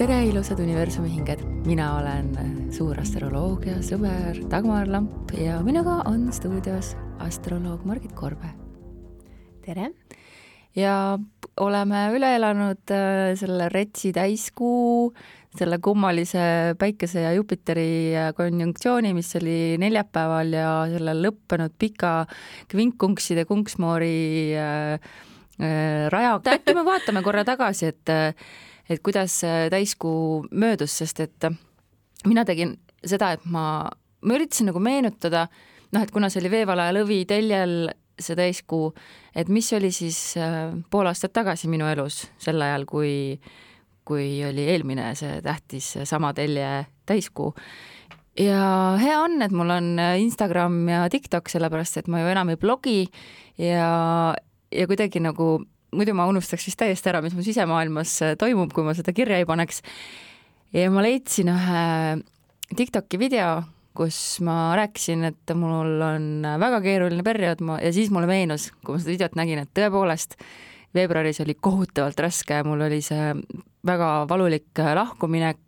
tere, ilusad universumi hinged! Mina olen suur astroloogia sõber Dagmar Lamp ja minuga on stuudios astroloog Margit Korbe. Tere! Ja oleme üle elanud selle retsi täiskuu, selle kummalise Päikese ja Jupiteri konjunktsiooni, mis oli neljapäeval ja selle lõppenud pika kvinkunkside kunksmoori rajaga. Äkki me vaatame korra tagasi, et kuidas täiskuu möödus, sest et mina tegin seda, et ma üritasin nagu meenutada, et kuna see oli Veevala ja Lõvi teljel see täiskuu, et mis oli siis pool aastat tagasi minu elus sel ajal, kui oli eelmine see tähtis sama telje täiskuu. Ja hea on, et mul on Instagram ja TikTok, sellepärast et ma ju enam ei blogi ja kuidagi nagu muidu ma unustaks vist täiesti ära, mis mu sisemaailmas toimub, kui ma seda kirja ei paneks. Ja ma leidsin ühe TikToki video, kus ma rääkisin, et mul on väga keeruline periood ja siis mulle meenus, kui ma seda videot nägin, et tõepoolest veebruaris oli kohutavalt raske, mul oli see väga valulik lahkuminek,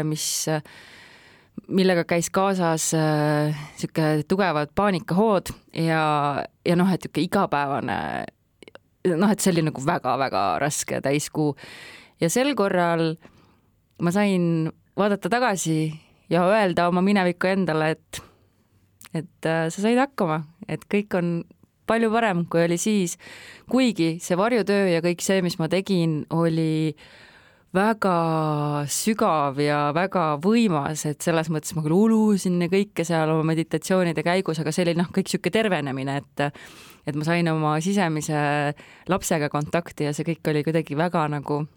millega käis kaasas siuke tugevad paanikahood ja et igapäevane et see oli nagu väga-väga raske täiskuu. Ja sel korral ma sain vaadata tagasi ja öelda oma minevikku endale, et sa said hakkama, et kõik on palju parem, kui oli siis. Kuigi see varjutöö ja kõik see, mis ma tegin, oli väga sügav ja väga võimas, et selles mõttes ma küll ulusin ja kõike seal oma meditatsioonide käigus, aga see oli kõik siuke tervenemine, et ma sain oma sisemise lapsega kontakti ja see kõik oli kuidagi väga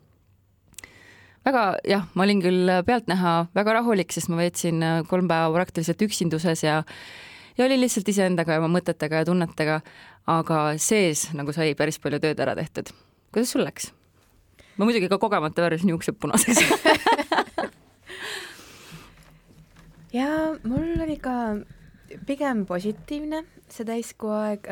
ma olin küll pealtnäha väga rahulik, sest ma veetsin 3 päeva praktiliselt üksinduses ja oli lihtsalt iseendaga ja oma mõtetega ja tunnetega, aga sees sai päris palju tööd ära tehtud. Kuidas sul läks? Ma muidugi ka kogemata värvisin juuksed punaseks. Ja mul oli ka pigem positiivne see täiskuu aeg.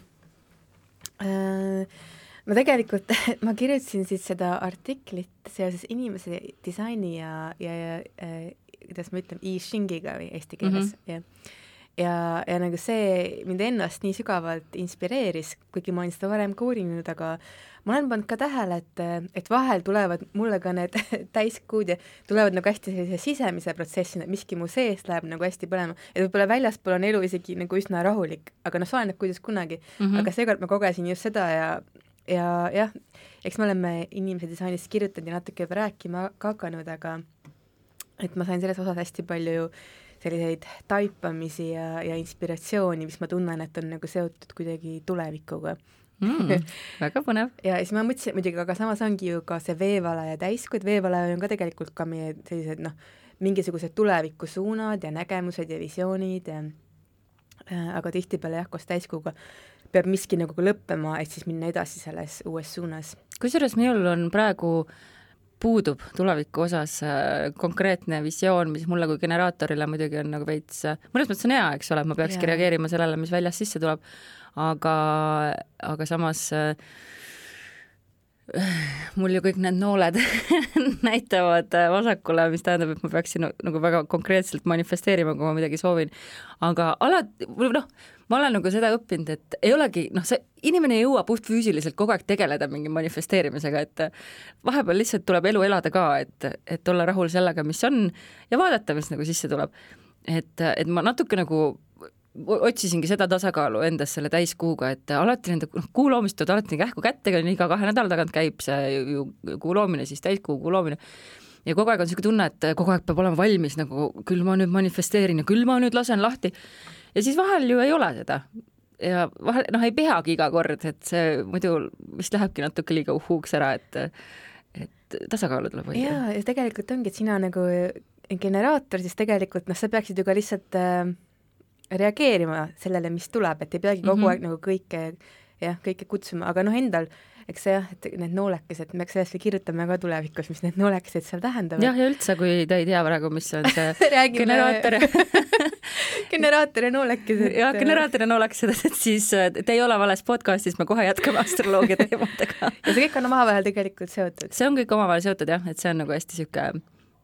Ma tegelikult, ma kirjutasin siis seda artiklit seoses inimese disaini ja kuidas ma ütlen, I-Shingiga või eesti keeles. Ja nagu see mind ennast nii sügavalt inspireeris, kuigi ma olen seda varem ka uurinud, aga ma olen pannud ka tähele, et vahel tulevad mulle ka need täiskuud ja tulevad hästi sellise sisemise protsessina, et miski mu sees läheb hästi põlema. Et võib-olla väljaspool on elu isegi üsna rahulik, aga soeneb kuidas kunagi. Aga seekord ma kogesin just seda ja jah, eks me oleme inimese disainist kirjutanud ja natuke juba rääkima ka hakanud, aga et ma sain selles osas hästi palju selliseid taipamisi ja inspiratsiooni, mis ma tunnen, et on seotud kuidagi tulevikuga. Väga põnev. Ja siis ma mõtlesin muidugi, aga samas ongi ju ka see veevala ja täiskuu, et veevala on ka tegelikult ka meie sellised mingisugused tulevikusuunad ja nägemused ja visioonid, aga tihtipeale koos täiskuuga peab miski lõppema, et siis minna edasi selles uues suunas. Kusjuures minul on praegu puudub tuleviku osas konkreetne visioon, mis mulle kui generaatorile muidugi on veits, mõnes mõttes on hea, eks ole, ma peakski reageerima sellele, mis väljas sisse tuleb, aga samas mul ju kõik need nooled näitavad vasakule, mis tähendab, et ma peaksin väga konkreetselt manifesteerima, kui ma midagi soovin. Aga alati, ma olen seda õppinud, et ei olegi, see inimene ei jõua puht füüsiliselt kogu aeg tegeleda mingi manifesteerimisega, et vahepeal lihtsalt tuleb elu elada ka, et olla rahul sellega, mis on ja vaadata, mis sisse tuleb. Et ma natuke otsisingi seda tasakaalu endas selle täiskuuga, et alati nende kuu loomist tuleb alati kähku kättega, iga 2 nädala tagant käib see kuu loomine, siis täiskuu loomine. Ja kogu aeg on selline tunne, et kogu aeg peab olema valmis, küll ma nüüd manifesteerin ja küll ma nüüd lasen lahti. Ja siis vahel ju ei ole seda. Ja vahel, ei peagi iga kord, et see muidu vist lähebki natuke liiga uhuuks ära, et tasakaalu tuleb hoida. Ja tegelikult ongi, et sina generaator, siis tegelikult sa peaksid ju ka lihtsalt reageerima sellele, mis tuleb, et ei peagi kogu aeg kõike kutsuma, aga endal, eks see et need noolekesed, me sellest kirjutame ka tulevikus, mis need noolekesed seal tähendavad. Ja üldse, kui ta ei tea praegu, mis on see generaator. Generaator ja noolekesed. Ja generaator ja noolekesed, et siis te ei ole vales podcastis, me kohe jätkame astroloogia teemadega. Ja see kõik on omavahel tegelikult seotud. See on kõik omavahel seotud, jah, et see on hästi siuke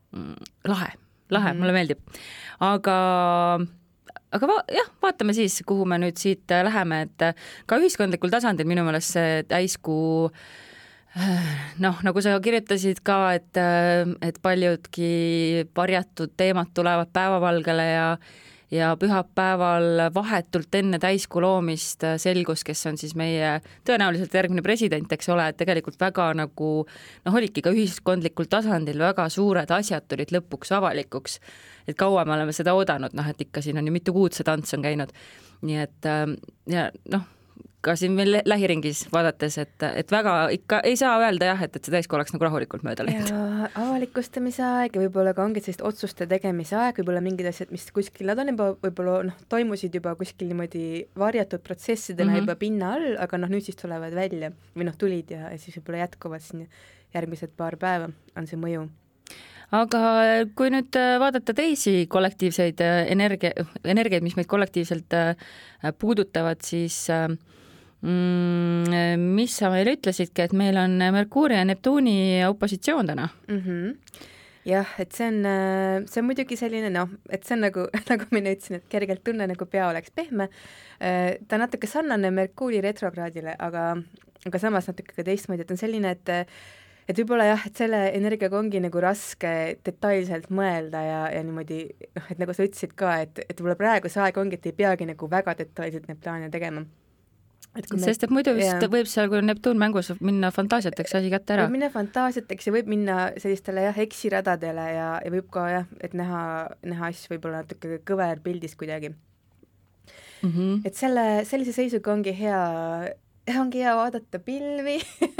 lahe, mulle meeldib. Aga jah, vaatame siis, kuhu me nüüd siit läheme, et ka ühiskondlikul tasandil minu meelest see täiskuu nagu sa kirjutasid ka, et paljudki varjatud teemad tulevad päevavalgele ja pühapäeval vahetult enne täiskuu loomist selgus, kes on siis meie tõenäoliselt järgmine president, eks ole, et tegelikult väga nagu olidki ka ühiskondlikul tasandil väga suured asjad tulid lõpuks avalikuks, et kaua me oleme seda oodanud, et ikka siin on ju mitu kuud see tants on käinud, nii et ja ka siin meil lähiringis vaadates, et väga ikka ei saa öelda jah, et see täiskuu oleks nagu rahulikult mööda läinud. Ja avalikustamise aeg ja võib-olla ka ongi sellist otsuste tegemise aeg, võib-olla mingid asjad, mis kuskil, nad on juba võib-olla toimusid juba kuskil niimoodi varjatud protsessidena juba pinna all, aga nüüd siis tulevad välja või tulid ja siis võib-olla jätkuvad siin järgmised paar päeva on see mõju. Aga kui nüüd vaadata teisi kollektiivseid energiaid, mis meid kollektiivselt puudutavad, siis mis sa meile ütlesidki, et meil on Merkuuri ja Neptuuni opositsioon täna? Jah, et see on muidugi selline, et see on nagu mina ütlesin, et kergelt tunne, nagu pea oleks pehme. Ta natuke sarnane Merkuuri retrokraadile, aga samas natuke ka teistmoodi, et on selline, et võib-olla jah, et selle energiaga ongi nagu raske detailselt mõelda ja niimoodi, et nagu sa ütlesid ka, et võib-olla praegu see aeg ongi, et ei peagi nagu väga detailselt neid plaane tegema. Sest et muidu vist võib seal, kui on Neptuun mängus, minna fantaasiateks asi kätte ära. Võib minna fantaasiateks ja võib minna sellistele eksiradadele ja võib ka et näha asju võib-olla natuke kõverpildis kuidagi. Et sellise seisuga ongi hea vaadata pilvi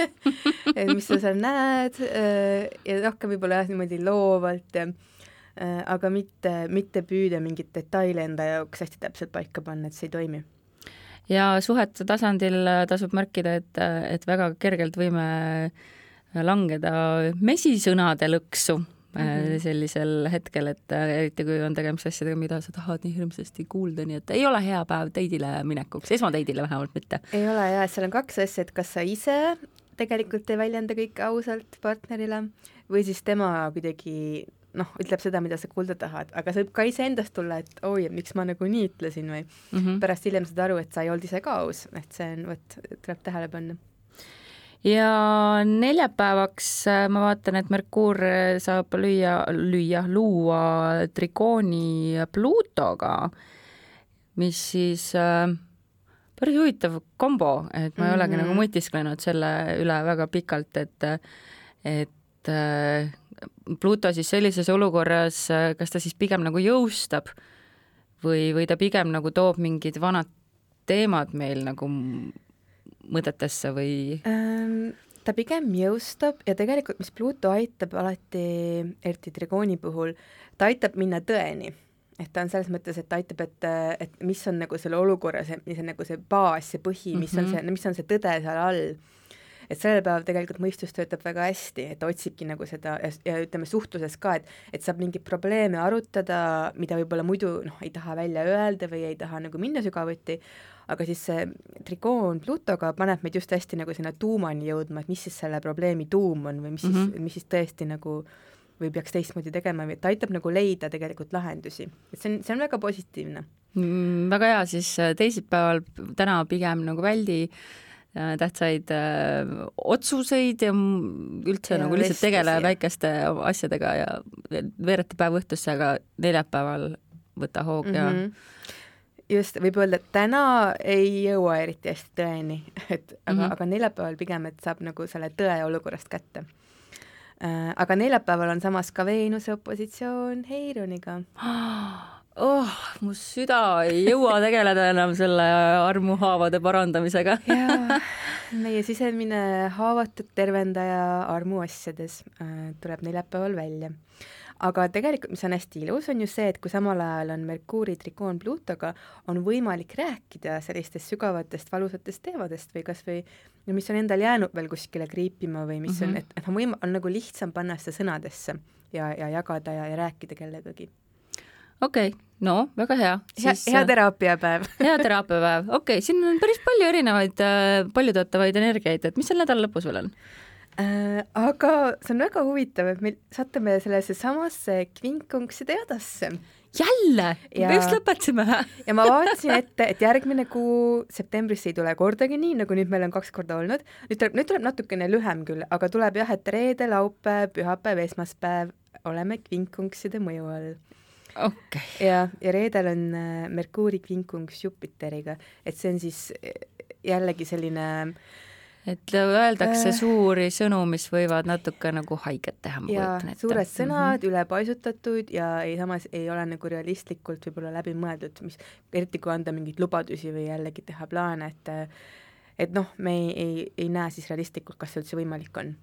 mis sa seal näed ja rohkem võib-olla niimoodi loovalt, aga mitte püüda mingit detaile enda jaoks hästi täpselt paika panna, et see ei toimi. Ja suhete tasandil tasub märkida, et väga kergelt võime langeda mesisõnade lõksu sellisel hetkel, et eriti kui on tegemist asjadega, mida sa tahad nii hirmsasti kuulda, nii et ei ole hea päev teidile minekuks, esmateidile vähemalt mitte. Ei ole ja seal on kaks asja, et kas sa ise tegelikult ei väljenda kõike ausalt partnerile või siis tema kuidagi ütleb seda, mida sa kuulda tahad, aga see võib ka ise endast tulla, et miks ma nagu nii ütlesin või pärast hiljem saad aru, et sa ei olnud ise ka aus, et see on, tuleb tähele panna. Ja neljapäevaks ma vaatan, et Merkuur saab luua trikooni Pluutoga, mis siis päris huvitav kombo, et ma ei olegi nagu mõtisklenud selle üle väga pikalt, et Pluto siis sellises olukorras, kas ta siis pigem nagu jõustab või ta pigem nagu toob mingid vanad teemad meil nagu mõtetesse või? Ta pigem jõustab ja tegelikult, mis Pluto aitab alati, eriti trikooni puhul, ta aitab minna tõeni. Et ta on selles mõttes, et ta aitab, et mis on nagu selle olukorra, mis on nagu see baas, see põhi, mis on see tõde seal all. Et sellel päeval tegelikult mõistus töötab väga hästi, et otsibki nagu seda ja ütleme suhtluses ka, et saab mingeid probleeme arutada, mida võib-olla muidu ei taha välja öelda või ei taha nagu minna sügavuti, aga siis see trikoon Plutoga paneb meid just hästi nagu sinna tuumani jõudma, et mis siis selle probleemi tuum on või mis siis tõesti nagu või peaks teistmoodi tegema või ta aitab nagu leida tegelikult lahendusi. Et see on väga positiivne. Väga hea, siis teisipäeval täna pigem nagu väldi tähtsaid otsuseid ja üldse ja nagu lihtsalt tegele väikeste asjadega ja veereta päev õhtusse, aga neljapäeval võta hoog ja just, võib öelda, et täna ei jõua eriti hästi tõeni, aga neljapäeval pigem, et saab nagu selle tõe olukorrast kätte. Aga neljapäeval on samas ka Veenuse opositsioon Heironiga. Mu süda ei jõua tegeleda enam selle armuhaavade parandamisega. Ja meie sisemine haavatud tervendaja armuasjades tuleb neljapäeval välja. Aga tegelikult, mis on hästi ilus, on ju see, et kui samal ajal on Merkuuri trikoon Pluutoga, on võimalik rääkida sellistest sügavatest valusatest teemadest või kas või mis on endal jäänud veel kuskile kriipima või mis on, et on nagu lihtsam panna seda sõnadesse ja jagada ja rääkida kellegagi. Okei, no väga hea. Hea teraapiapäev. Hea teraapiapäev. Okei, siin on päris palju erinevaid paljutõottavaid energiaid, et mis seal nädala lõpus veel on? Aga see on väga huvitav, et me satume sellesse samasse kvinkunkside jadasse. Jälle? Me just lõpetasime. Ja ma vaatasin ette, et järgmine kuu septembris ei tule kordagi nii, nagu nüüd meil on 2 korda olnud. Nüüd tuleb natukene lühem küll, aga tuleb jah, et reede, laupäev, pühapäev, esmaspäev oleme kvinkunkside mõju all. Okay. Ja reedel on Merkuuri kvinkunks Jupiteriga, et see on siis jällegi selline... Et öeldakse suuri sõnu, mis võivad natuke nagu haiget teha. Ja suured sõnad, ülepaisutatud ja samas ei ole nagu realistlikult võib-olla läbi mõeldud, mis eriti kui anda mingeid lubadusi või jällegi teha plaane, et noh, me ei näe siis realistlikult, kas see üldse võimalik on.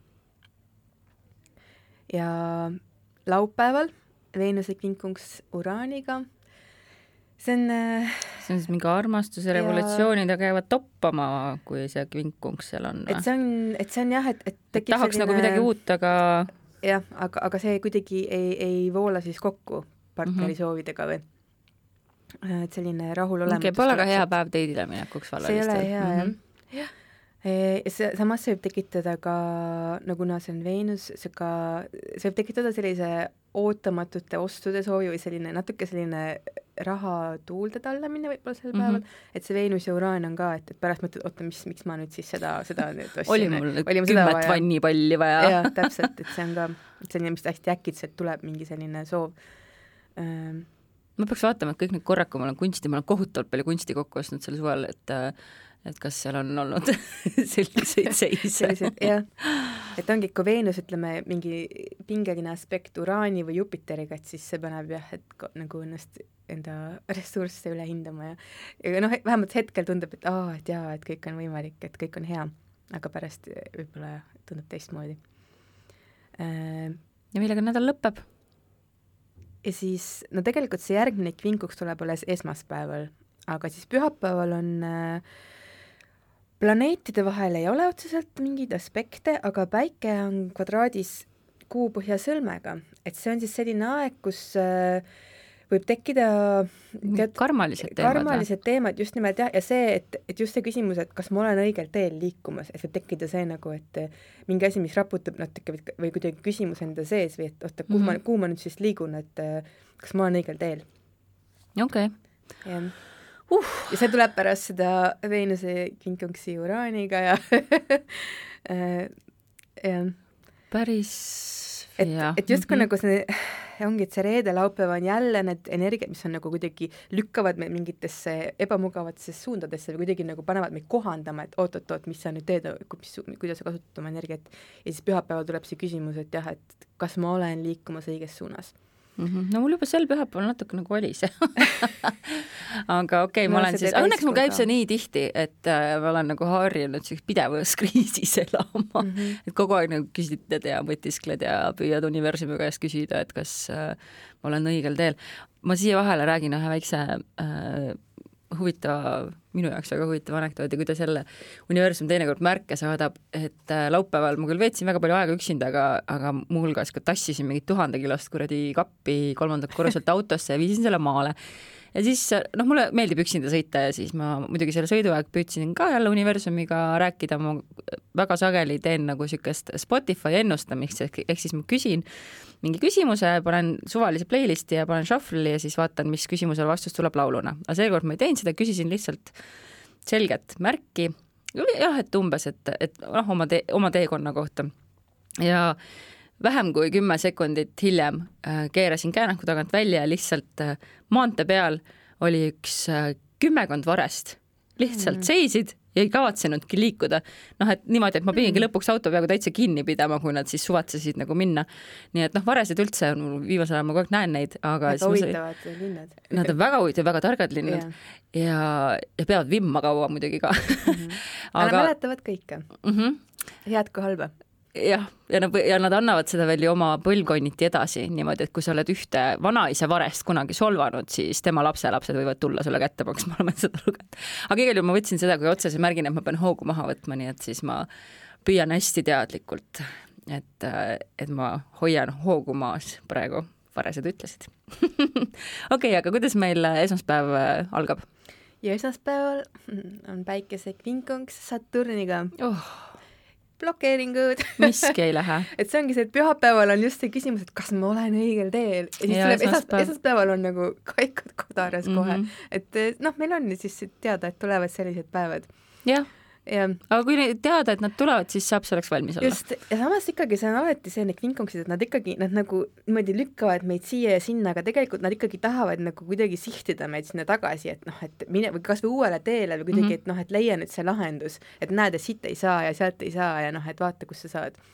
Ja laupäeval Veenuse kvinkunks Uraaniga. See on siis mingi armastuse revolutsioonid käivad toppama, kui see kvinkunks seal on. Et see on jah, et tahaks selline... nagu midagi uut, aga... Jah, aga see kuidagi ei voola siis kokku partneri soovidega või? Et selline rahulolematus. Okay, pole ka hea päev teidile minekuks valla. See ei ole hea, jah. Samas see võib tekitada ka, no kuna see on Veenus, see võib tekitada sellise ootamatute ostude soovi või selline natuke selline raha tuulde tallamine võib-olla sel päeval, et see Veenus ja Uraan on ka, et pärast mõtled, oota, miks ma nüüd siis seda nüüd ostsin. Oli mul 10 vannipalli vaja. Jah, täpselt, et see on ka selline, mis hästi äkitselt tuleb mingi selline soov. Ma peaks vaatama, et kõik need korrak, kui ma olen kunsti, ma olen kohutavalt palju kunsti kokku ostnud selle suvel, et kas seal on olnud selliseid seise. Jah, et ongi, kui Veenus, ütleme, mingi pingeline aspekt Uraani või Jupiteriga, et siis see paneb jah, et nagu enda ressursse üle hindama ja noh, vähemalt hetkel tundub, et et kõik on võimalik, et kõik on hea, aga pärast võib-olla tundub teistmoodi. Ja millega nädal lõpeb? Ja siis, no tegelikult see järgmine kvinkuks tuleb alles esmaspäeval, aga siis pühapäeval on planeetide vahel ei ole otseselt mingeid aspekte, aga päike on kvadraadis kuupõhja sõlmega, et see on siis selline aeg, kus võib tekkida karmalised teemad, just nimelt jah, ja see, et just see küsimus, et kas ma olen õigel teel liikumas, et võib tekkida see nagu, et mingi asi, mis raputab natuke või kuidagi küsimus enda sees või et oota, kuhu ma nüüd siis liigun, et kas ma olen õigel teel. Okay. Ja see tuleb pärast seda Veenuse kvinkunksi Uraaniga ja päris et justkui nagu see ongi, et see reede laupäev on jälle need energiat, mis on nagu kuidagi lükkavad meid mingitesse ebamugavatesse suundadesse või kuidagi nagu panevad meid kohandama, et oot, mis sa nüüd teed, kuidas sa kasutad oma energiat. Ja siis pühapäeval tuleb see küsimus, et jah, et kas ma olen liikumas õiges suunas. No mul juba sel pühapäeval natuke nagu oli see. Aga okei, ma olen siis, õnneks mul käib see nii tihti, et ma olen nagu harjunud pidevas kriisis elama, et kogu aeg nagu küsitled ja mõtiskled ja püüad universumi käest küsida, et kas ma olen õigel teel. Ma siia vahele räägin ühe väikse huvitava, minu jaoks väga huvitava anekdoodi, kuidas jälle universum teinekord märke saadab, et laupäeval ma küll veetsin väga palju aega üksinda, aga muuhulgas ka tassisin mingit 1000 kilost kuradi kappi 3. korruselt autosse ja viisin selle maale. Ja siis, noh, mulle meeldib üksinda sõita ja siis ma muidugi selle sõiduaeg püüdsin ka jälle universumiga rääkida, ma väga sageli teen nagu sükest Spotify ennustamist, ehk siis ma küsin mingi küsimuse, panen suvalise playlisti ja panen shuffle'i ja siis vaatan, mis küsimusele vastus tuleb lauluna. Aga seekord ma ei teinud seda, küsisin lihtsalt selget märki, jah, et umbes, et noh, oma teekonna kohta. Ja vähem kui 10 sekundit hiljem keerasin käänaku tagant välja ja lihtsalt maantee peal oli üks 10 varest. Lihtsalt seisid ja ei kavatsenudki liikuda. Noh, et niimoodi, et ma pidingi lõpuks auto peaaegu täitsa kinni pidama, kui nad siis suvatsesid nagu minna. Nii et noh, varesed üldse, viimasel ajal ma kogu aeg näen neid, aga nad huvitavad linnad. Nad on väga huvitavad, väga targad linnad ja peavad vimma kaua muidugi ka. Aga mäletavad kõike. Head kui halba. Jah, ja nad annavad seda veel ju oma põlvkonniti edasi niimoodi, et kui sa oled ühte vanaisa varest kunagi solvanud, siis tema lapselapsed võivad tulla sulle kätte maksma, ma olen seda lugenud. Aga igal juhul ma võtsin seda kui otsese märgina, et ma pean hoogu maha võtma, nii et siis ma püüan hästi teadlikult, et ma hoian hoogu maas praegu, varesed ütlesid. Okei, aga kuidas meil esmaspäev algab? Ja esmaspäeval on päikese kvinkunks Saturniga. blokeeringud. Miski ei lähe. Et see ongi see, et pühapäeval on just see küsimus, et kas ma olen õigel teel. Ja siis tuleb esmaspäeval on nagu kaikud kodaras kohe. Et meil on siis teada, et tulevad sellised päevad. Jah. Aga kui teada, et nad tulevad, siis saab selleks valmis olla. Just, ja samas ikkagi see on alati see, need kingkongsid, et nad nagu niimoodi lükkavad meid siia ja sinna, aga tegelikult nad ikkagi tahavad nagu kuidagi sihtida meid sinna tagasi, et et mine või kas või uuele teele või kuidagi, et leia nüüd see lahendus, et näed, et siit ei saa ja sealt ei saa ja et vaata, kus sa saad.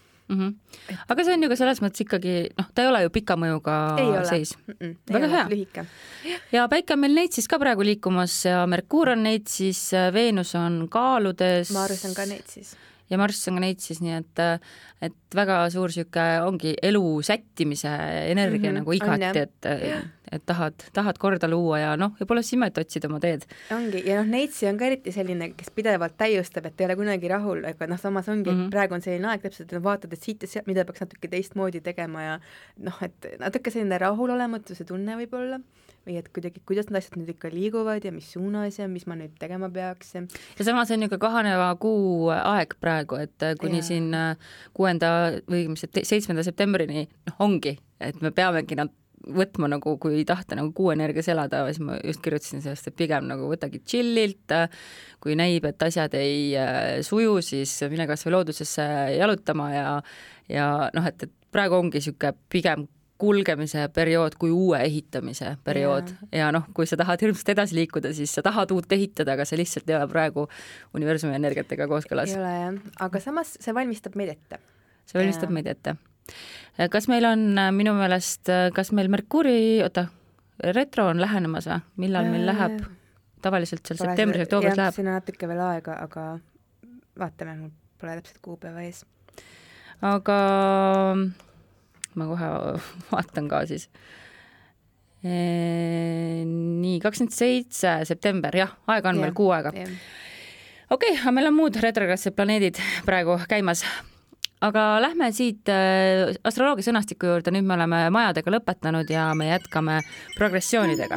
Aga see on ju ka selles mõttes ikkagi, ta ei ole ju pika mõjuga seis. Väga hea. Lühike. Ja päike on meil Neitsis ka praegu liikumas ja Merkuur on Neitsis, Veenus on Kaaludes. Marus on ka Neitsis. Ja Marss on ka Neitsis, nii et väga suur süke ongi elu sättimise energia nagu igati, et tahad korda luua ja ja pole sima, et otsid oma teed. Ongi, ja Neitsi on ka eriti selline, kes pidevalt täiustab, et ei ole kunagi rahul, aga samas ongi, et praegu on selline aeg täpselt, et vaatad, et siit ja sealt, mida peaks natuke teistmoodi tegema ja et natuke selline rahulolematuse tunne võib olla või et kuidagi, kuidas need asjad nüüd ikka liiguvad ja mis suunas ja mis ma nüüd tegema peaks. Ja samas on ju ka kahaneva kuu aeg praegu, et kuni siin 6. või 7. septembrini ongi, et me peamegi nad võtma nagu, kui ei tahta nagu kuu energias elada, siis ma just kirjutasin sellest, et pigem nagu võtagi chillilt, kui näib, et asjad ei suju, siis mine kas või loodusesse jalutama ja et praegu ongi siuke pigem kulgemise periood kui uue ehitamise periood ja kui sa tahad hirmsasti edasi liikuda, siis sa tahad uut ehitada, aga see lihtsalt ei ole praegu universumi energiatega kooskõlas. Ei ole jah, aga samas see valmistab meid ette. See valmistab meid ette. Kas meil on minu meelest, kas meil Merkuuri, retro on lähenemas või? Millal meil läheb? Tavaliselt seal septembris, oktoobris läheb. Siin on natuke veel aega, aga vaatame, mul pole täpselt kuupäeva ees. Aga ma kohe vaatan ka siis. Nii, 27. september, jah, aega on meil kuu aega. Okei, aga meil on muud retrograadsed planeedid praegu käimas. Aga lähme siit astroloogia sõnastiku juurde, nüüd me oleme majadega lõpetanud ja me jätkame progressioonidega.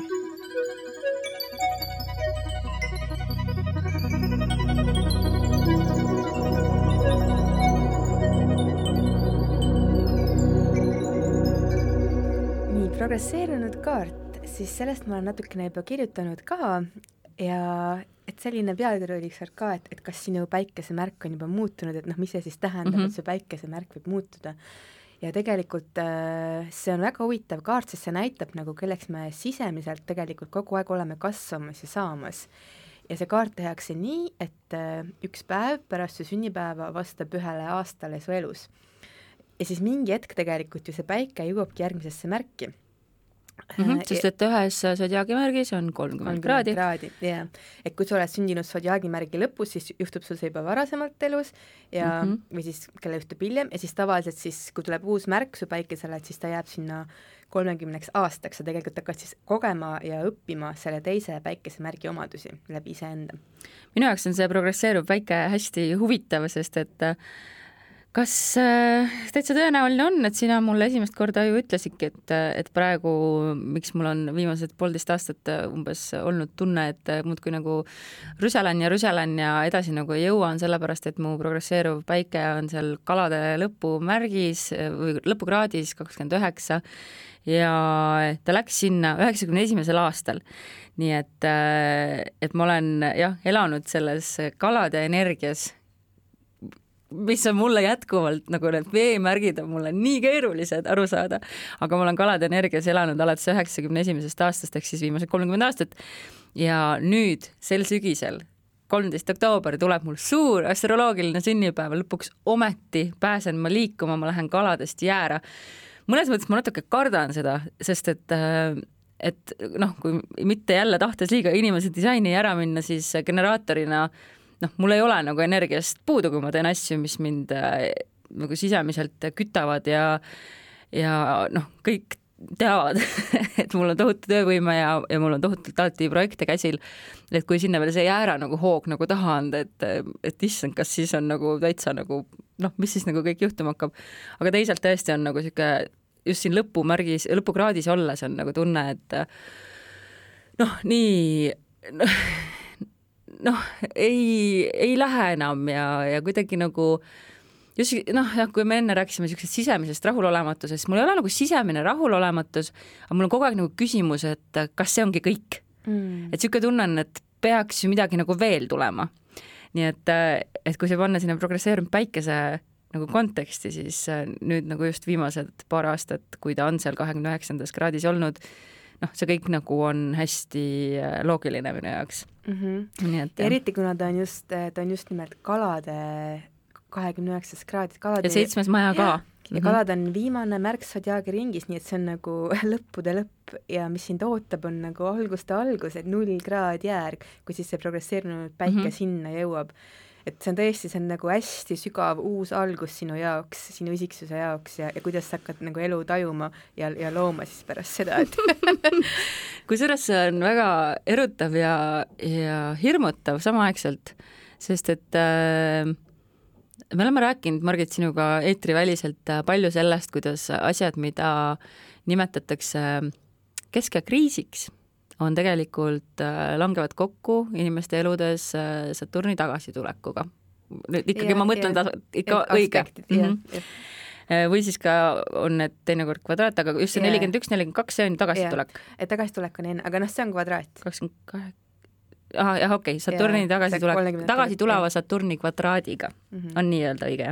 Nii, progresseerunud kaart, siis sellest ma olen natukene juba kirjutanud ka ja et selline pealkiri oli seal ka, et kas sinu päikesemärk on juba muutunud, et mis see siis tähendab, et see päikesemärk võib muutuda. Ja tegelikult see on väga huvitav kaart, sest see näitab nagu, kelleks me sisemiselt tegelikult kogu aeg oleme kasvamas ja saamas. Ja see kaart tehakse nii, et üks päev pärast su sünnipäeva vastab 1 aastale su elus. Ja siis mingi hetk tegelikult ju see päike jõuabki järgmisesse märki. Sest et ühes sodjaagimärgis on 30 kraadi. Yeah. Et kui sa oled sündinud sodjaagimärgi lõpus, siis juhtub sul see juba varasemalt elus ja, või siis kelle juhtub hiljem ja siis tavaliselt siis, kui tuleb uus märk su päikesele, et siis ta jääb sinna 30 aastaks ja tegelikult hakkad siis kogema ja õppima selle teise päikesemärgi omadusi läbi iseenda. Minu jaoks on see progresseeruv päike hästi huvitav, sest et kas täitsa tõenäoline on, et sina mulle esimest korda ju ütlesidki, et praegu, miks mul on viimased 1,5 aastat umbes olnud tunne, et muudkui nagu rüselen ja edasi nagu ei jõua, on sellepärast, et mu progresseeruv päike on seal kalade lõpumärgis või lõpukraadis 29 ja ta läks sinna 91. aastal. Nii et ma olen elanud selles kalade energias, mis on mulle jätkuvalt, nagu need veemärgid on mulle nii keerulised aru saada, aga ma olen kalade energias elanud alates 91. aastast, ehk siis viimased 30 aastat ja nüüd sel sügisel 13. oktoober tuleb mul suur astroloogiline sünnipäev, lõpuks ometi pääsen ma liikuma, ma lähen kaladest jäära. Mõnes mõttes ma natuke kardan seda, sest et kui mitte jälle tahtes liiga inimese disaini ära minna, siis generaatorina mul ei ole nagu energiast puudu, kui ma teen asju, mis mind nagu sisemiselt kütavad ja kõik teavad, et mul on tohutu töövõime ja mul on tohutult alati projekte käsil, et kui sinna veel see jäära nagu hoog nagu taha anda, et issand, kas siis on nagu täitsa nagu, mis siis nagu kõik juhtuma hakkab. Aga teisalt tõesti on nagu siuke, just siin lõpukraadis olles on nagu tunne, et ei lähe enam ja kuidagi nagu just kui me enne rääkisime niisugusest sisemisest rahulolematusest, mul ei ole nagu sisemine rahulolematus, aga mul on kogu aeg nagu küsimus, et kas see ongi kõik. Et niisugune tunne on, et peaks ju midagi nagu veel tulema. Nii et kui see panna sinna progresseerunud päikese nagu konteksti, siis nüüd nagu just viimased paar aastat, kui ta on seal 29. kraadis olnud, see kõik nagu on hästi loogiline minu jaoks. Nii et, eriti kuna ta on just nimelt kalade 29. kraadis. Ja 7. maja ka. Ja kalad on viimane märk Zodiaagi ringis, nii et see on nagu lõppude lõpp ja mis sind ootab, on nagu alguste algus, et 0 kraadi järg, kui siis see progresseerunud päike sinna jõuab. Et see on nagu hästi sügav uus algus sinu jaoks, sinu isiksuse jaoks ja kuidas sa hakkad nagu elu tajuma ja looma siis pärast seda, et kusjuures see on väga erutav ja hirmutav samaaegselt, sest et me oleme rääkinud, Margit, sinuga eetriväliselt palju sellest, kuidas asjad, mida nimetatakse keskkriisiks, on tegelikult langevad kokku inimeste eludes Saturni tagasitulekuga. Nüüd ikkagi ma mõtlen ikka õige. Või siis ka on need teinekord kvadraat, aga just see 41, 42, see on tagasitulek. Tagasitulek on enne, aga see on kvadraat. 28. Jah, okei, Saturni tagasi tuleva Saturni kvadraadiga on nii-öelda õige.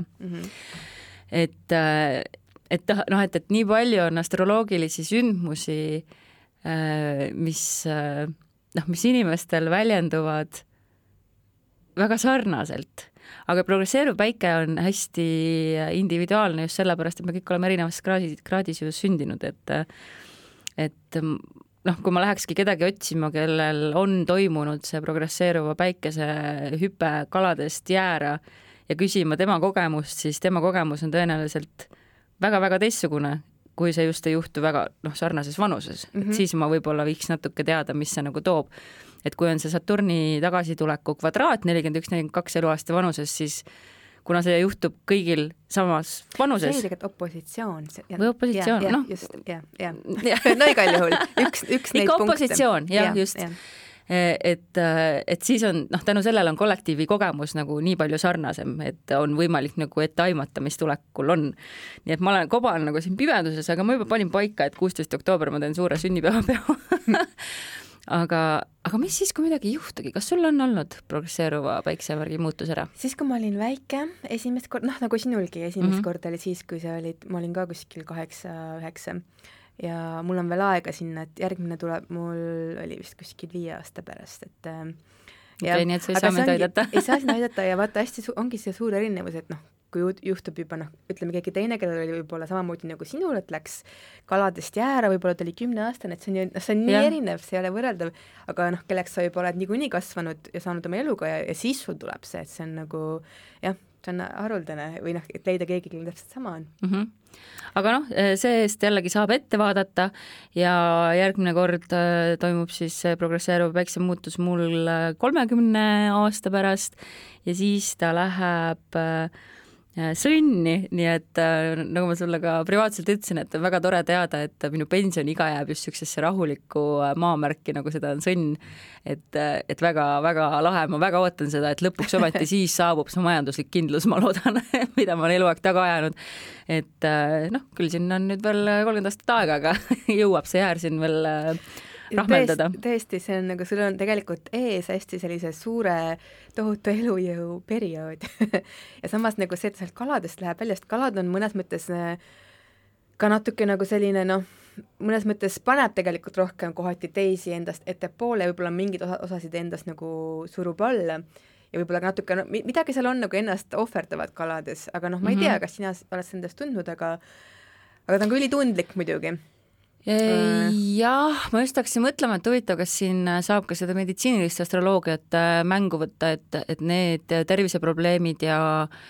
Et nii palju on astroloogilisi sündmusi, mis inimestel väljenduvad väga sarnaselt. Aga progresseeruv päike on hästi individuaalne just sellepärast, et me kõik oleme erinevas kraadis ju sündinud, et kui ma lähekski kedagi otsima, kellel on toimunud see progresseeruva päikese hüpe kaladest jäära ja küsima tema kogemust, siis tema kogemus on tõenäoliselt väga-väga teistsugune, kui see just ei juhtu väga sarnases vanuses. Et siis ma võib-olla võiks natuke teada, mis see nagu toob. Et kui on see Saturni tagasituleku kvadraat 41-42 eluaasta vanuses, siis kuna see juhtub kõigil samas vanuses. See on tegelikult opositsioon. Või opositsioon, just, no igal juhul, üks neid punkte. Ikka opositsioon, just. Et siis on, tänu sellele on kollektiivi kogemus nagu nii palju sarnasem, et on võimalik nagu ette aimata, mis tulekul on. Nii et ma olen koban nagu siin pimeduses, aga ma juba panin paika, et 16. oktoober ma teen suure sünnipäevapeo. Aga mis siis, kui midagi ei juhtugi? Kas sul on olnud progresseeruva päiksevärgi muutus ära? Siis, kui ma olin väike, esimest kord, nagu sinulgi esimest kord oli siis, kui sa olid, ma olin ka kuskil 8-9 ja mul on veel aega sinna, et järgmine tuleb, mul oli vist kuskil 5 aasta pärast, et nii et sa ei saa meid aidata. Ei saa sinna aidata ja vaata, hästi ongi see suur erinevus, et kui juhtub juba, ütleme keegi teine, kellel oli võib-olla samamoodi nagu sinul, et läks kaladest jäära, võib-olla ta oli 10-aastane, et see on nii erinev, see ei ole võrreldav, aga kelleks sa juba oled niikuinii kasvanud ja saanud oma eluga ja siis sul tuleb see, et see on nagu, jah, see on haruldane või et leida keegi, kellel täpselt sama on. Aga see-eest jällegi saab ette vaadata ja järgmine kord toimub siis progresseeruv päikse muutus mul 30 aasta pärast ja siis ta läheb sõnni, nii et nagu ma sulle ka privaatselt ütlesin, et on väga tore teada, et minu pensioniiga jääb just sellisesse rahulikku maamärki, nagu seda on sõnn, et väga-väga lahe, ma väga ootan seda, et lõpuks ometi siis saabub see majanduslik kindlus, ma loodan, mida ma olen eluaeg taga ajanud, et küll siin on nüüd veel 30 aastat aega, aga jõuab see jäär siin veel rahmeldada. Tõesti, see on nagu, sul on tegelikult ees hästi sellise suure tohutu elujõu periood ja samas nagu see, et sealt kaladest läheb välja, sest kalad on mõnes mõttes ka natuke nagu selline, mõnes mõttes paneb tegelikult rohkem kohati teisi endast ettepoole, võib-olla mingid osasid endast nagu surub alla ja võib-olla natuke, midagi seal on nagu ennast ohverdavad kalades, aga ma ei tea, kas sina oled endast tundnud, aga ta on ka ülitundlik muidugi. Jah, ma just hakkasin mõtlema, et huvitav, kas siin saab ka seda meditsiinilist astroloogiat mängu võtta, et need terviseprobleemid ja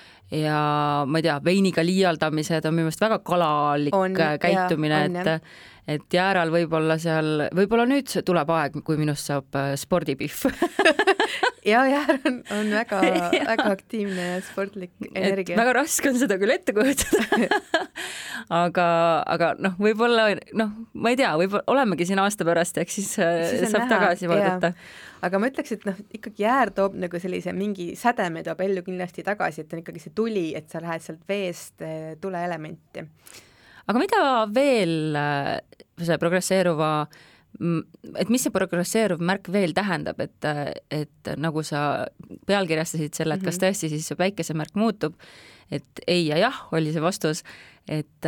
ma ei tea, veiniga liialdamised on minu meelest väga kalalik käitumine, et jääral võib-olla nüüd tuleb aeg, kui minust saab spordipihv. Jäär on väga, väga aktiivne ja sportlik energia. Väga raske on seda küll ette kujutada. aga noh, võib-olla, ma ei tea, võib-olla olemegi siin aasta pärast, ehk siis saab näha, tagasi vaadata. Aga ma ütleks, et ikkagi jäär toob nagu sellise mingi sädeme toob ellu kindlasti tagasi, et on ikkagi see tuli, et sa lähed sealt veest tuleelementi. Aga mida veel see progresseeruva, et mis see progresseeruv märk veel tähendab, et nagu sa pealkirjastasid selle, et kas tõesti siis see päikesemärk muutub, et ei ja jah, oli see vastus, et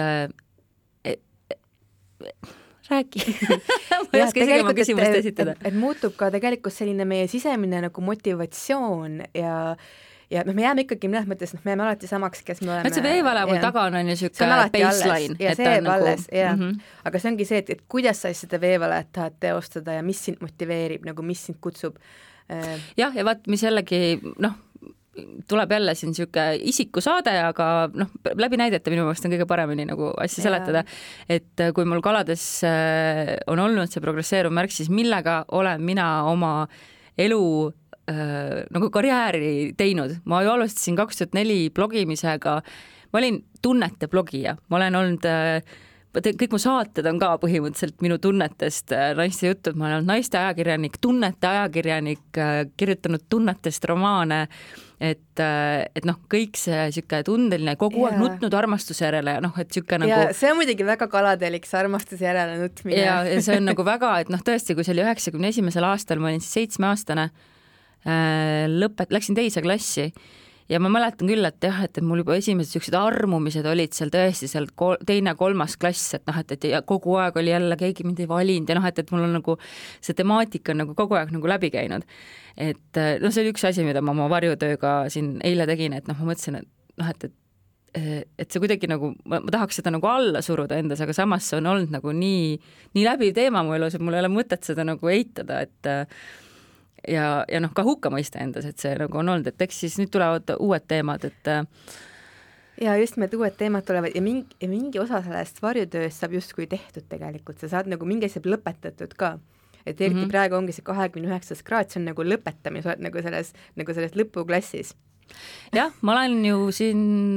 räägi. Ma ei oska isegi oma küsimust esitada. Et muutub ka tegelikult selline meie sisemine nagu motivatsioon ja me jääme ikkagi mõnes mõttes, me jääme alati samaks, kes me oleme. See veevale mul taga on ju siuke baseline. Ja see jääb alles, aga see ongi see, et kuidas sa seda veevalet tahad teostada ja mis sind motiveerib, nagu mis sind kutsub. Jah, ja vaat, mis jällegi, tuleb jälle siin siuke isikusaade, aga läbi näidete minu meelest on kõige paremini nagu asja seletada, et kui mul kalades on olnud see progresseeruv märk, siis millega olen mina oma elu nagu karjääri teinud. Ma ju alustasin 2004 blogimisega, ma olin tunnete blogija, ma olen olnud, kõik mu saated on ka põhimõtteliselt minu tunnetest, naiste jutud, ma olen olnud naiste ajakirjanik, tunnete ajakirjanik, kirjutanud tunnetest romaane, et kõik see siuke tundeline, kogu aeg nutnud armastuse järele ja et siuke nagu... Ja see on muidugi väga kaladelik, see armastuse järele nutmine. Ja see on nagu väga, et tõesti, kui see oli 91. aastal, ma olin siis 7-aastane, läksin teise klassi ja ma mäletan küll, et et mul juba esimesed sellised armumised olid seal tõesti seal teine-kolmas klass, et ja kogu aeg oli jälle, keegi mind ei valinud ja et mul on nagu see temaatika on nagu kogu aeg nagu läbi käinud. Et see oli üks asi, mida ma oma varjutööga siin eile tegin, et ma mõtlesin, et see kuidagi nagu, ma tahaks seda nagu alla suruda endas, aga samas see on olnud nagu nii läbiv teema mu elus, et mul ei ole mõtet seda nagu eitada, et ja ka hukka mõista endas, et see nagu on olnud, et eks siis nüüd tulevad uued teemad, et ja just need uued teemad tulevad ja mingi osa sellest varjutööst saab justkui tehtud tegelikult, sa saad nagu mingi asja lõpetatud ka, et eriti praegu ongi see 29. kraad, see on nagu lõpetamine, sa oled nagu selles lõpuklassis. Jah, ma olen ju siin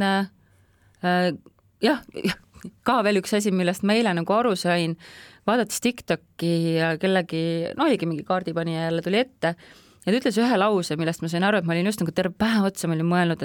ka veel üks asi, millest ma eile nagu aru sain, vaadates TikToki ja kellegi, oligi mingi kaardipanija jälle tuli ette ja ta ütles ühe lause, millest ma sain aru, et ma olin just nagu terve päev otsa, ma olin mõelnud,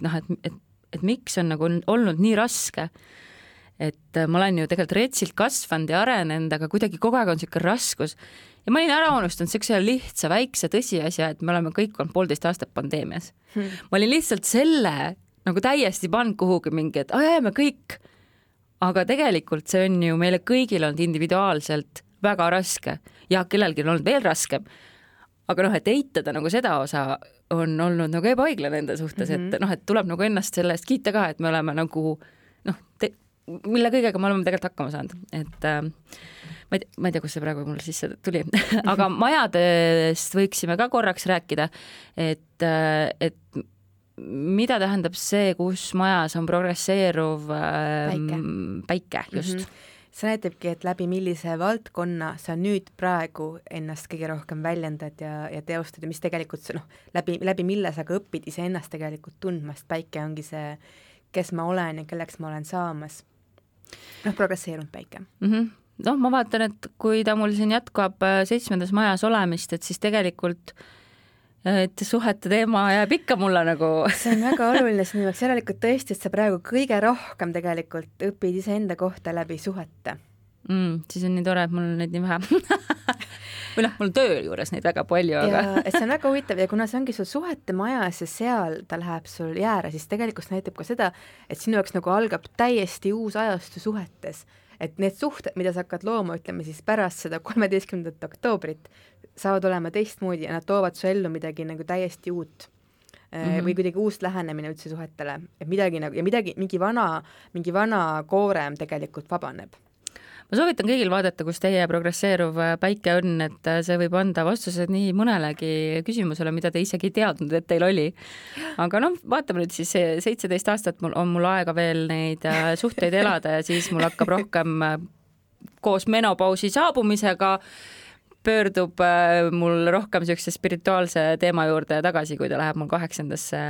et miks on nagu olnud nii raske. Et ma olen ju tegelikult retsilt kasvanud ja arenenud, aga kuidagi kogu aeg on siuke raskus. Ja ma olin ära unustanud siukse lihtsa väikse tõsiasja, et me oleme kõik olnud 1,5 aastat pandeemias. Ma olin lihtsalt selle nagu täiesti pannud kuhugi mingi, et me kõik. Aga tegelikult see on ju meile kõigil olnud individuaalselt väga raske ja kellelgi on olnud veel raskem. Aga et eitada nagu seda osa on olnud nagu ebaõiglane enda suhtes, et tuleb nagu ennast selle eest kiita ka, et me oleme nagu mille kõigega me oleme tegelikult hakkama saanud. Et ma ei tea, kus see praegu mul sisse tuli, aga majadest võiksime ka korraks rääkida, et mida tähendab see, kus majas on progresseeruv päike just? See näitabki, et läbi millise valdkonna sa nüüd praegu ennast kõige rohkem väljendad ja teostad ja mis tegelikult läbi mille sa ka õpid iseennast tegelikult tundmast. Päike ongi see, kes ma olen ja kelleks ma olen saamas. Progresseerunud päike. Ma vaatan, et kui ta mul siin jätkab 7. majas olemist, et siis tegelikult et suhete teema jääb ikka mulle nagu... See on väga oluline sinu jaoks, järelikult tõesti, et sa praegu kõige rohkem tegelikult õpid iseenda kohta läbi suhete. Siis on nii tore, et mul on neid nii vähe. Või mul töö juures neid väga palju, aga... Ja see on väga huvitav ja kuna see ongi sul suhete majas ja seal ta läheb sul jäära, siis tegelikult näitab ka seda, et sinu jaoks nagu algab täiesti uus ajastu suhetes. Et need suhted, mida sa hakkad looma, ütleme siis pärast seda 13. oktoobrit, saavad olema teistmoodi ja nad toovad su ellu midagi nagu täiesti uut või kuidagi uust lähenemine üldse suhetele, et midagi nagu, ja mingi vana koorem tegelikult vabaneb. Ma soovitan kõigil vaadata, kus teie progresseeruv päike on, et see võib anda vastused nii mõnelegi küsimusele, mida te isegi ei teadnud, et teil oli. Aga vaatame nüüd siis 17 aastat on mul aega veel neid suhteid elada ja siis mul hakkab rohkem koos menopausi saabumisega pöördub mul rohkem niisuguse spirituaalse teema juurde tagasi, kui ta läheb mul 8.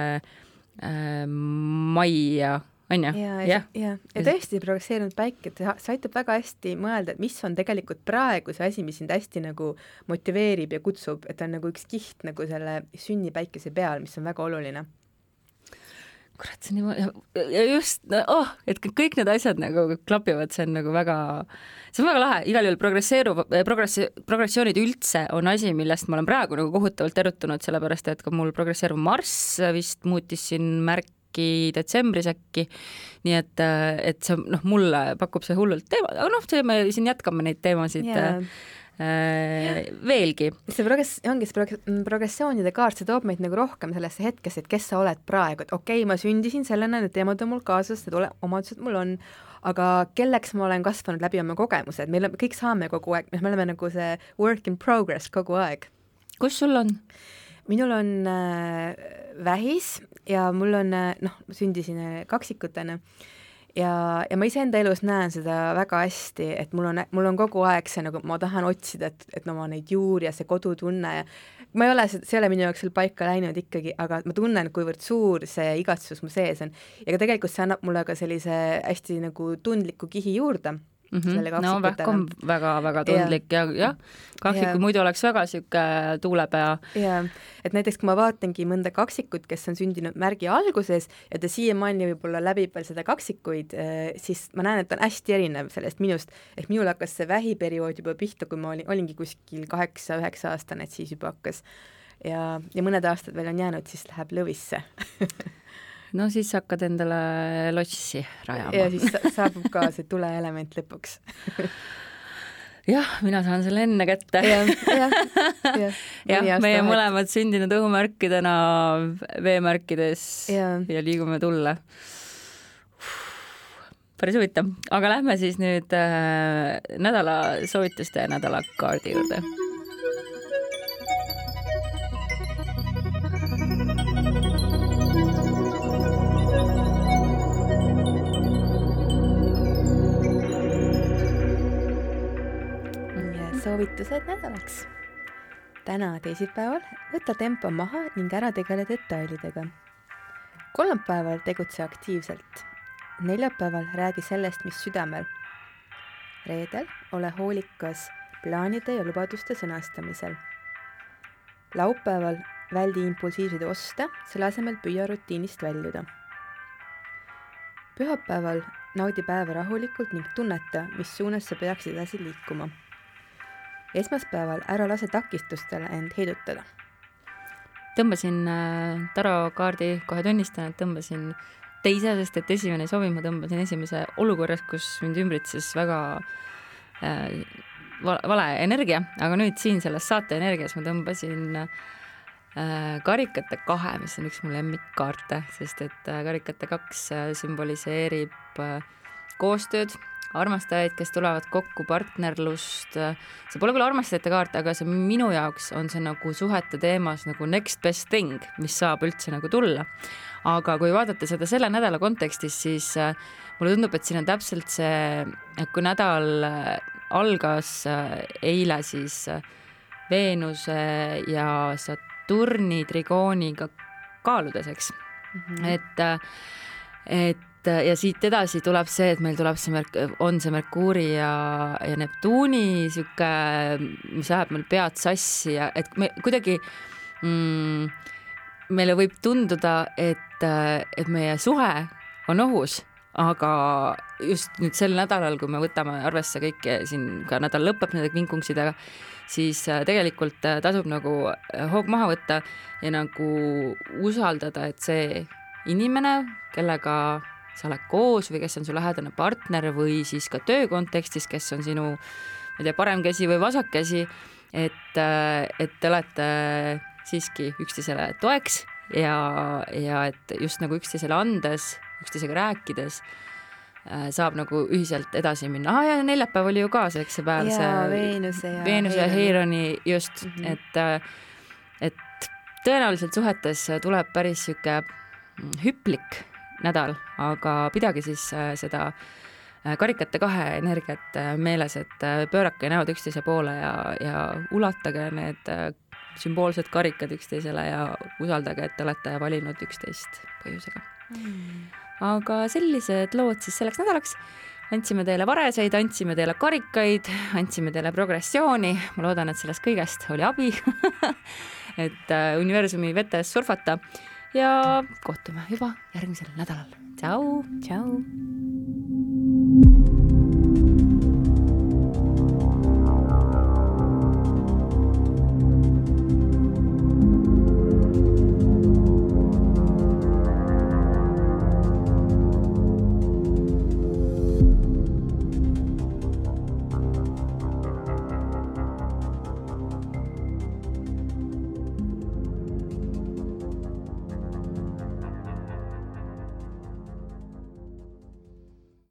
Maia, on ju? Ja tõesti progresseerunud päike, et see aitab väga hästi mõelda, et mis on tegelikult praegu see asi, mis sind hästi nagu motiveerib ja kutsub, et on nagu üks kiht nagu selle sünnipäikese peal, mis on väga oluline. Kurat, see on ja just, et kõik need asjad nagu klapivad, see on nagu väga lahe. Igal juhul progressioonid üldse on asi, millest ma olen praegu nagu kohutavalt erutunud, sellepärast et ka mul progresseeruv Marss vist muutis siin märki detsembris äkki. Nii et see, mulle pakub see hullult teema, aga see me siin jätkame neid teemasid veelgi. See ongi progressioonide kaart, see toob meid nagu rohkem sellesse hetkesse, et kes sa oled praegu, et okei, ma sündisin sellena, need teemad on mul kaasas, need omadused mul on, aga kelleks ma olen kasvanud läbi oma kogemused, me kõik saame kogu aeg, me oleme nagu see work in progress kogu aeg. Kus sul on? Minul on vähis ja mul on, sündisin kaksikutena ja ma iseenda elus näen seda väga hästi, et mul on kogu aeg see nagu, ma tahan otsida, et ma neid juuri ja see kodutunne ja ma ei ole, see ei ole minu jaoks veel paika läinud ikkagi, aga ma tunnen, kuivõrd suur see igatsus mu sees on ja ka tegelikult see annab mulle ka sellise hästi nagu tundliku kihi juurde. No väga tundlik ja kahviku muidu oleks väga siuke tuulepea. Ja, et näiteks kui ma vaatangi mõnda kaksikut, kes on sündinud märgi alguses ja ta siiamaani võib-olla läbib veel seda kaksikuid, siis ma näen, et ta on hästi erinev sellest minust. Ehk minul hakkas see vähiperiood juba pihta, kui ma olingi kuskil 8-9 aastane, et siis juba hakkas. Ja mõned aastad veel on jäänud, siis läheb lõvisse. No siis hakkad endale lossi rajama. Ja siis saabub ka see tuleelement lõpuks. Jah, mina saan selle enne kätte. Ja meie mõlemad sündinud õhumärkidena veemärkides ja liigume tulle. Päris huvitav. Aga lähme siis nüüd nädala soovituste ja nädala kaardi juurde. Soovitused nädalaks. Täna teisipäeval võta tempo maha ning ära tegele detailidega. Kolmapäeval tegutse aktiivselt. Neljapäeval räägi sellest, mis südamel. Reedel ole hoolikas plaanide ja lubaduste sõnastamisel. Laupäeval väldi impulsiivseid oste, selle asemel püüa rutiinist väljuda. Pühapäeval naudi päeva rahulikult ning tunneta, mis suunas sa peaksid edasi liikuma. Esmaspäeval ära lase takistustele end heidutada. Tõmbasin tarokaardi, kohe tunnistan, et tõmbasin teise, sest et esimene sobi, ma tõmbasin esimese olukorras, kus mind ümbritses väga vale energia, aga nüüd siin selles saate energias ma tõmbasin karikate 2, mis on üks mu lemmikkaarte, sest et karikate 2 sümboliseerib koostööd, armastajaid, kes tulevad kokku, partnerlust. See pole küll armastajate kaart, aga see minu jaoks on see nagu suhete teemas nagu next best thing, mis saab üldse nagu tulla. Aga kui vaadata seda selle nädala kontekstis, siis mulle tundub, et siin on täpselt see, et kui nädal algas eile siis Veenuse ja Saturni trigooniga kaaludes, eks. Et ja siit edasi tuleb see, et meil tuleb on see Merkuuri ja Neptuuni siuke, mis ajab meil pead sassi ja et me kuidagi meile võib tunduda, et meie suhe on ohus, aga just nüüd sel nädalal, kui me võtame arvesse kõike, siin ka nädal lõpeb nende kvinkungsidega, siis tegelikult tasub nagu hoog maha võtta ja nagu usaldada, et see inimene, kellega sa oled koos või kes on su lähedane partner või siis ka töö kontekstis, kes on sinu, ma ei tea, parem käsi või vasak käsi, et te olete siiski üksteisele toeks ja et just nagu üksteisele andes, üksteisega rääkides saab nagu ühiselt edasi minna. Ja neljapäev oli ju ka see päev, see Veenuse ja Heironi just, et tõenäoliselt suhetes tuleb päris siuke hüplik nädal, aga pidage siis seda karikate kahe energiat meeles, et pöörake näod üksteise poole ja ulatage need sümboolsed karikad üksteisele ja usaldage, et te olete valinud üksteist põhjusega. Aga sellised lood siis selleks nädalaks. Andsime teile vareseid, andsime teile karikaid, andsime teile progressiooni. Ma loodan, et sellest kõigest oli abi, et universumi vetes surfata ja kohtume juba järgmisel nädalal. Tšau! Tšau!